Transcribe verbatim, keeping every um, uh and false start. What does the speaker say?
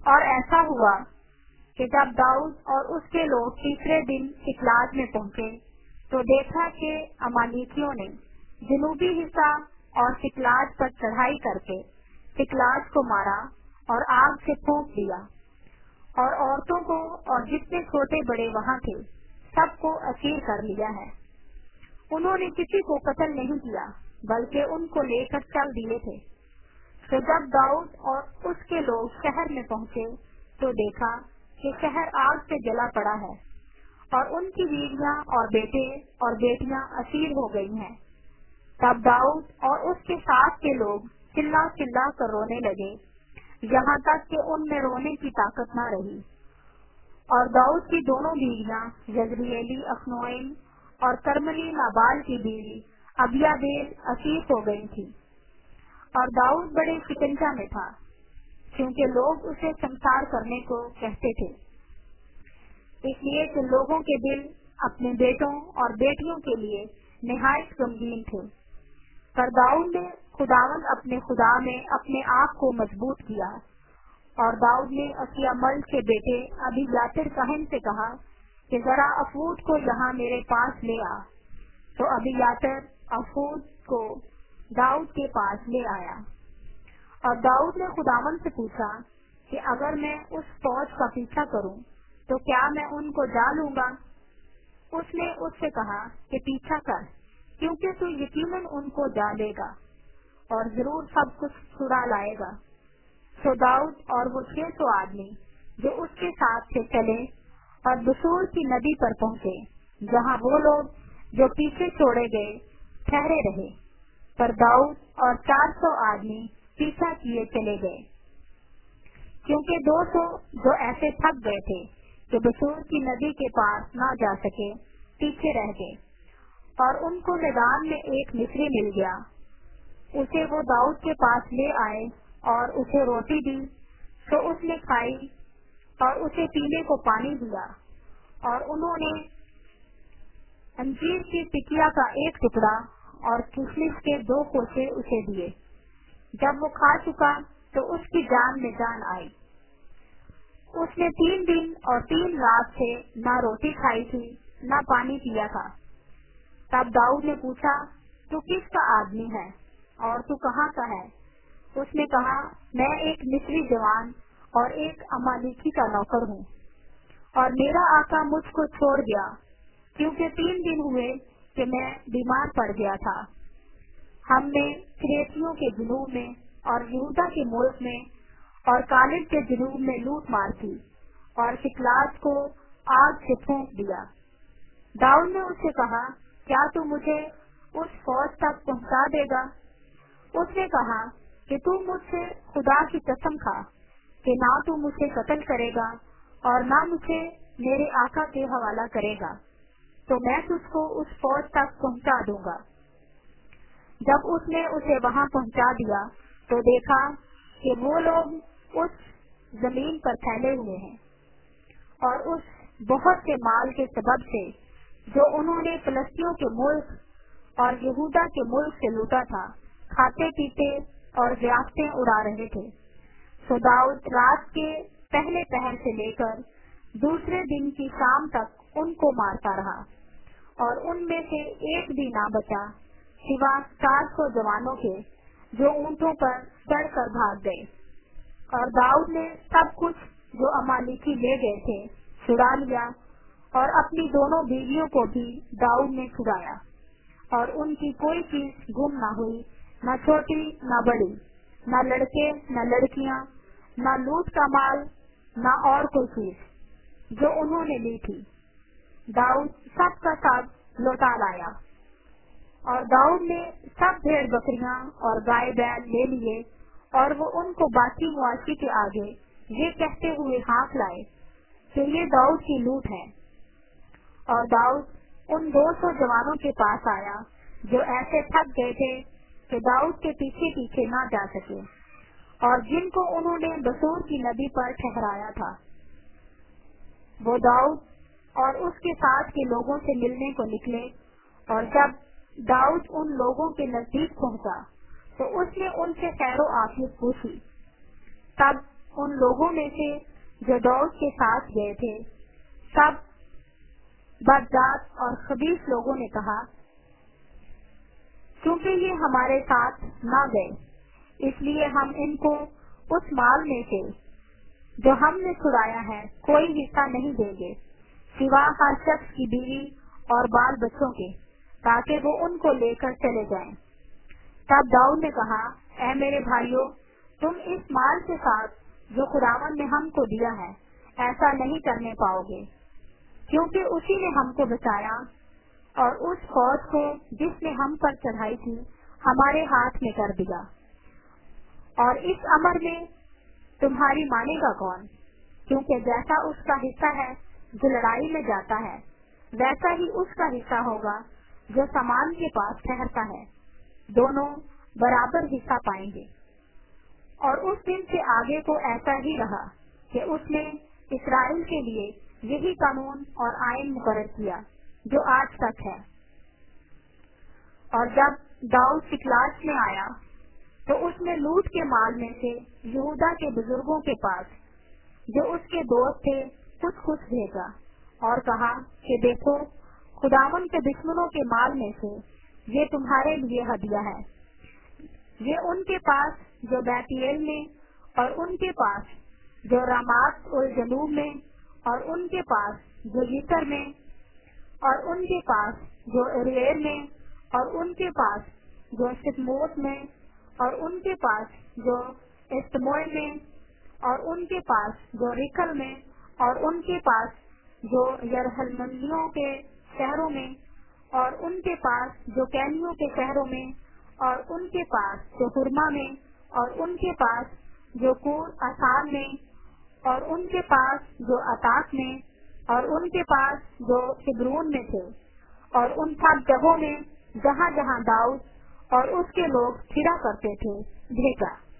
اور ایسا ہوا کہ جب داؤد اور اس کے لوگ تیسرے دن سکلاگ میں پہنچے تو دیکھا کہ امالیکیوں نے جنوبی حصہ اور سکلاگ پر چڑھائی کر کے سکلاگ کو مارا اور آگ سے پھونک دیا، اور عورتوں کو اور جتنے چھوٹے بڑے وہاں تھے سب کو اسیر کر لیا ہے۔ انہوں نے کسی کو قتل نہیں کیا بلکہ ان کو لے کر چل دیے تھے۔ تو جب داؤد اور اس کے لوگ شہر میں پہنچے تو دیکھا کہ شہر آگ سے جلا پڑا ہے، اور ان کی بیویاں اور بیٹے اور بیٹیاں اسیر ہو گئی ہیں۔ تب داؤد اور اس کے ساتھ کے لوگ چلا چلا کر رونے لگے، یہاں تک کہ ان میں رونے کی طاقت نہ رہی۔ اور داؤد کی دونوں بیویاں یزرییلی اخنوئم اور کرملی نابال کی بیوی ابیابیل اسیر ہو گئی تھی۔ اور داؤد بڑے شکنجہ میں تھا کیونکہ لوگ اسے سنسار کرنے کو کہتے تھے، اس لیے کہ لوگوں کے دل اپنے بیٹوں اور بیٹیوں کے لیے نہایت غمگین تھے۔ پر داؤد نے خداوند اپنے خدا میں اپنے آپ کو مضبوط کیا، اور داؤد نے اخیامل کے بیٹے ابی یاتر کہن سے کہا کہ ذرا افود کو یہاں میرے پاس لے آ۔ تو ابی یاتر افود کو داؤد کے پاس لے آیا، اور داؤد نے خداوند سے پوچھا کہ اگر میں اس فوج کا پیچھا کروں تو کیا میں ان کو جا لوں گا؟ اس نے اس سے کہا کہ پیچھا کر، کیونکہ تو یقیناً ان کو جا لے گا اور ضرور سب کچھ چھڑا لائے گا۔ سو داؤد اور وہ چھ سو آدمی جو اس کے ساتھ سے چلے اور بصور کی ندی پر پہنچے، جہاں وہ لوگ جو پیچھے چھوڑے گئے ٹھہرے رہے، پر داؤد اور چار سو آدمی پیچھا کیے چلے گئے، کیونکہ دو سو جو ایسے تھک گئے تھے کہ بصور کی ندی کے پاس نہ جا سکے پیچھے رہ گئے۔ اور ان کو میدان میں ایک مصری مل گیا، اسے وہ داؤد کے پاس لے آئے اور اسے روٹی دی، تو اس نے کھائی اور اسے پینے کو پانی دیا، اور انہوں نے انجیر کی ٹکیا کا ایک ٹکڑا اور کشمش کے دو کوسے اسے دیے۔ جب وہ کھا چکا تو اس کی جان میں جان آئی۔ اس نے تین دن اور تین رات سے نہ روٹی کھائی تھی نہ پانی پیا تھا۔ تب داؤد نے پوچھا، تو کس کا آدمی ہے اور تو کہاں کا ہے؟ اس نے کہا، میں ایک مصری جوان اور ایک امالیکی کا نوکر ہوں، اور میرا آقا مجھ کو چھوڑ گیا کیونکہ تین دن ہوئے کہ میں بیمار پڑ گیا تھا۔ ہم نے کریتیوں کے جنوب میں اور یہودا کے ملک میں اور کالب کے جنوب میں لوٹ مار کی اور سکلاگ کو آگ سے پھونک دیا۔ داؤد نے اس سے کہا، کیا تو مجھے اس فوج تک پہنچا دے گا؟ اس نے کہا کہ تو مجھ سے خدا کی قسم کھا کہ نہ تو مجھے قتل کرے گا اور نہ مجھے میرے آقا کے حوالہ کرے گا، تو میں تجھ کو اس فوج تک پہنچا دوں گا۔ جب اس نے اسے وہاں پہنچا دیا تو دیکھا کہ وہ لوگ اس زمین پر پھیلے ہوئے ہیں، اور اس بہت سے مال کے سبب سے جو انہوں نے فلسطینیوں کے ملک اور یہودا کے ملک سے لوٹا تھا کھاتے پیتے اور ضیافتیں اڑا رہے تھے۔ سو داؤد رات کے پہلے پہر سے لے کر دوسرے دن کی شام تک ان کو مارتا رہا، اور ان میں سے ایک بھی نہ بچا سوا چار سو جوانوں کے جو اونٹوں پر چڑھ کر بھاگ گئے۔ اور داؤد نے سب کچھ جو امالیکی لے گئے تھے چھڑا لیا، اور اپنی دونوں بیویوں کو بھی داؤد نے چھڑایا، اور ان کی کوئی چیز گم نہ ہوئی، نہ چھوٹی نہ بڑی، نہ لڑکے نہ لڑکیاں، نہ لوٹ کا مال، نہ اور کوئی چیز جو انہوں نے لی تھی۔ داؤد سب کا سب لوٹا لایا۔ اور داؤد نے سب بھیڑ بکریاں اور گائے بیل لے لیے، اور وہ ان کو باقی مواشی کے آگے یہ کہتے ہوئے ہاتھ لائے کہ یہ داؤد کی لوٹ ہے۔ اور داؤد ان دو سو جوانوں کے پاس آیا جو ایسے تھک گئے تھے کہ داؤد کے پیچھے پیچھے نہ جا سکے، اور جن کو انہوں نے بصور کی ندی پر ٹھہرایا تھا۔ وہ داؤد اور اس کے ساتھ کے لوگوں سے ملنے کو نکلے، اور جب داؤد ان لوگوں کے نزدیک پہنچا تو اس نے ان سے خیر و عافیت پوچھی۔ تب उन लोगों में से जो दाऊद के साथ गए थे, सब बदजात और खबीस लोगों ने कहा, क्योंकि ये हमारे साथ न गए, इसलिए हम इनको उस माल में से जो हमने छुड़ाया है कोई हिस्सा नहीं देंगे, सिवा हर शख्स की बीवी और बाल बच्चों के, ताकि वो उनको लेकर चले जाएं। तब दाऊद ने कहा, ऐ मेरे भाइयों, तुम इस माल के साथ जो खुदावन ने हमको दिया है ऐसा नहीं करने पाओगे, क्योंकि उसी ने हमको बचाया और उस फौज को जिसने हम पर चढ़ाई थी हमारे हाथ में कर दिया। और इस अमर में तुम्हारी मानेगा कौन? क्योंकि जैसा उसका हिस्सा है जो लड़ाई में जाता है, वैसा ही उसका हिस्सा होगा जो सामान के पास ठहरता है। दोनों बराबर हिस्सा पाएंगे। और उस दिन से आगे को ऐसा ही रहा कि उसने इस्राएल के लिए यही कानून और आईन मुकर्रर किया जो आज तक है। और जब दाऊद सिकलाग में आया तो उसने लूट के माल में से यहूदा के बुजुर्गों के पास जो उसके दोस्त थे कुछ कुछ भेजा और कहा कि देखो, खुदावन के दुश्मनों के माल में से ये तुम्हारे लिए हदिया है। ये उनके पास जो बैतएल में, और उनके पास जो रामात और जनूब में, और उनके पास जो यितर में, और उनके पास जो अरेर में, और उनके पास जो सिकमोत में, और उनके पास जो एस्तमोय में, और उनके पास जो रिकल में, और उनके पास जो यरहलमलियों के शहरों में, और उनके पास जो कैनियों के शहरों में, और उनके पास जो हुरमा में, और उनके पास जो कूर आसान में, और उनके पास जो अताक में, और उनके पास जो सिब्रून में थे, और उन सब जगहों में जहाँ जहाँ दाऊद और उसके लोग फिरा करते थे भेजा।